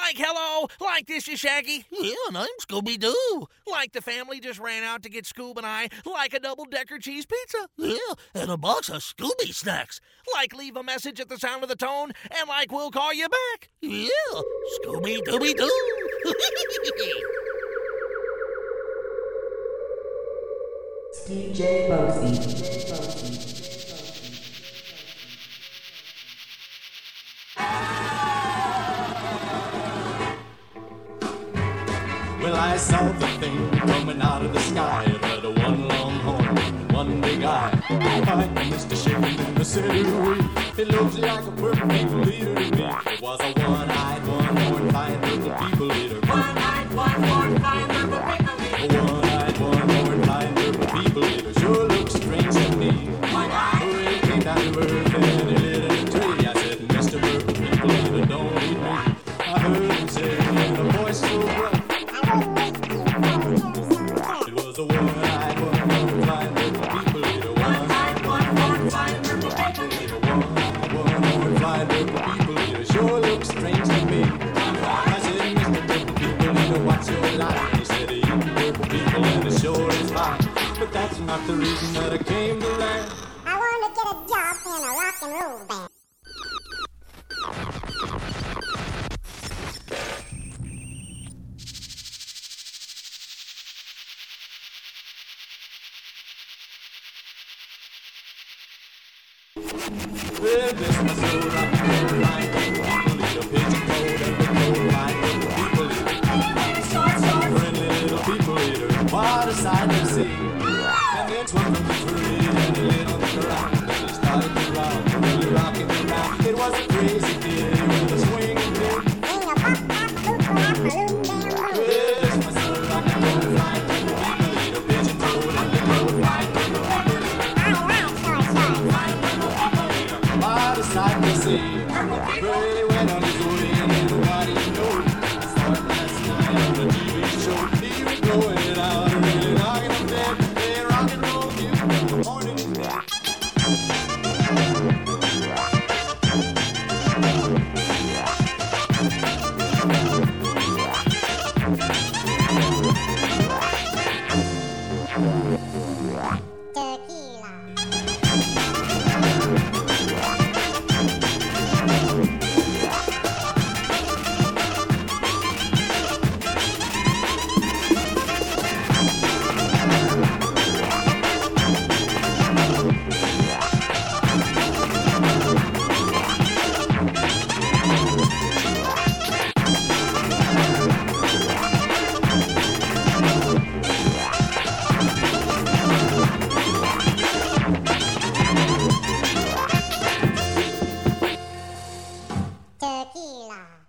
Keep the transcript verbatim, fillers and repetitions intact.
Like hello, like this is Shaggy. Yeah, and I'm Scooby-Doo. Like the family just ran out to get Scoob and I, like a double-decker cheese pizza. Yeah, and a box of Scooby snacks. Like leave a message at the sound of the tone, and like we'll call you back. Yeah, Scooby-Dooby-Doo. D J Bosie. Well, I saw the thing coming out of the sky. It had a one long horn and one big eye. Hi, Mister Chicken in the city. It looks like a perfect leader to me. It was a one-eyed, one-horned, fine little people eater. One-eyed, one-horned, fine little people eater. A one-eyed, one-horned, fine little people eater. Sure looks strange to me. One-eyed. Oh, it came down to earth and he lit in a tree. I said, Mister Purple People Eater, don't eat me. I heard him say in a voice so gruff. It was a one-eyed, one-horned, fine little people eater. One-eyed, one-horned, fine little people eater. One-eyed, one-horned, fine little people eater. Sure looks strange to me. I said, Mister Purple People Eater, what's your line? He said, eating purple people and it sure is fine. But that's not the reason that I came to land. I want to get a job in a rock and roll band. Well, this my soul rock and roll line. People eat a pigeon toad and the cold line. Little people eater, friendly little people eater. What a sight to see! And then swung from the tree and he lit on the ground. And he started to rock, really rocking around. It was a crazy day with a swinging thing. Well, this my soul rock and roll line. People eat a pigeon toad and the cold line. Little people eater. What a sight to see. Well, he went on his way and nobody knew. I saw him last night on the T V show. He was blowing it out, really knocking him dead. Playing rock and roll music from morning to night. Tequila.